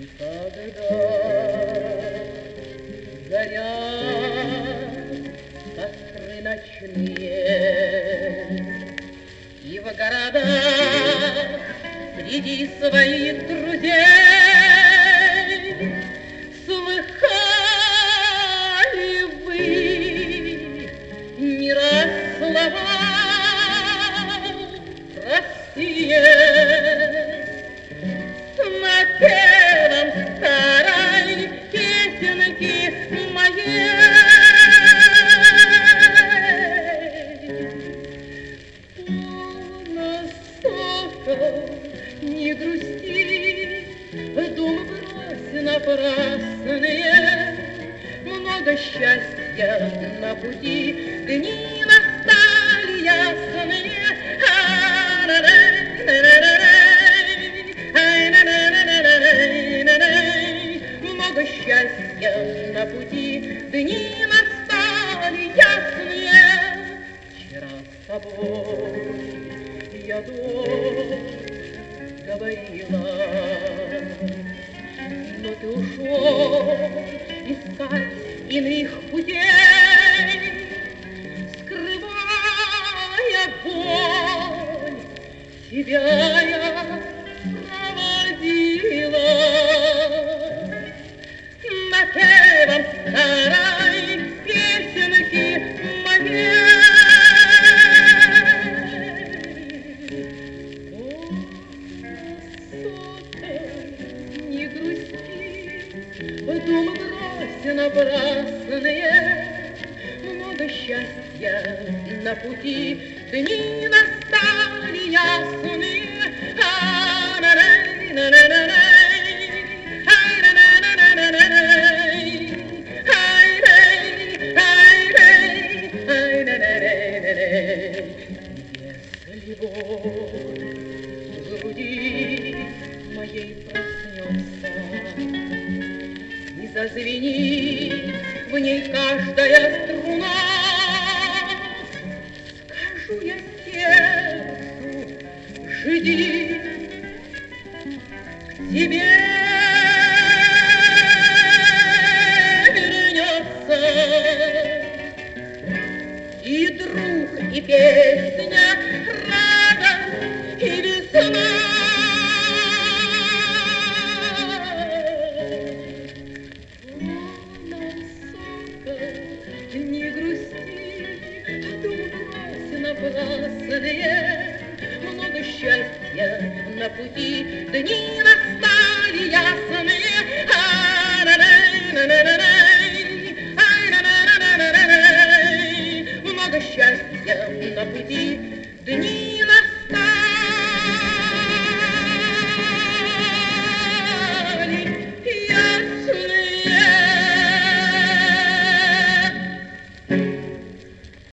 Когда заря, костры ночные, и в городах среди своих друзей слыхали вы не раз слова простые, с напевом старой песенки моей. Полно, сокол, не грусти, думы брось напрасные, много счастья на пути, дни настали ясные. Много счастья на пути, дни настали ясные. Вчера с тобой я говорила, но ты ушел искать иных путей, скрывая боль, тебя я проводила напевом старой песенки моей. Не грусти, думы брось напрасные, много счастья на пути, дни настали ясные. Если боль в груди моей проснется и зазвенит в ней каждая струна, скажу я сердцу, жди, к тебе вернется и друг, и песня, радость и весна. Не грусти, думы брось напрасные, много счастья на пути, дни настали ясные.